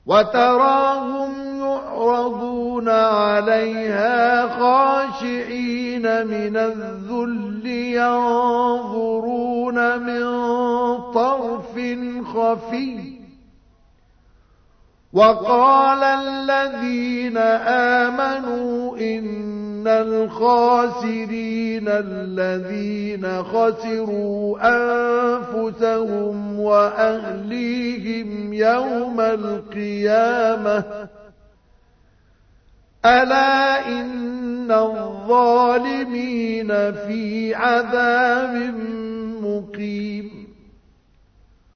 وتراهم يعرضون عليها خاشعين من الذل ينظرون من طرف خفي وقال الذين آمنوا إن الخاسرين الذين خسروا أنفسهم وأهليهم يوم القيامة ألا إن الظالمين في عذاب مقيم